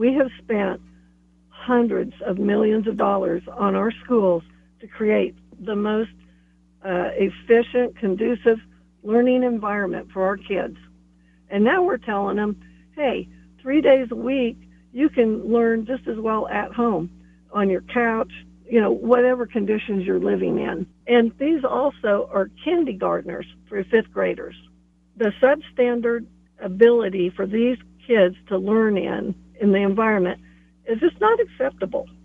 We have spent hundreds of millions of dollars on our schools to create the most efficient, conducive learning environment for our kids. And now we're telling them, hey, 3 days a week, you can learn just as well at home, on your couch, whatever conditions you're living in. And these also are kindergartners through fifth graders. The substandard ability for these kids to learn in the environment is just not acceptable.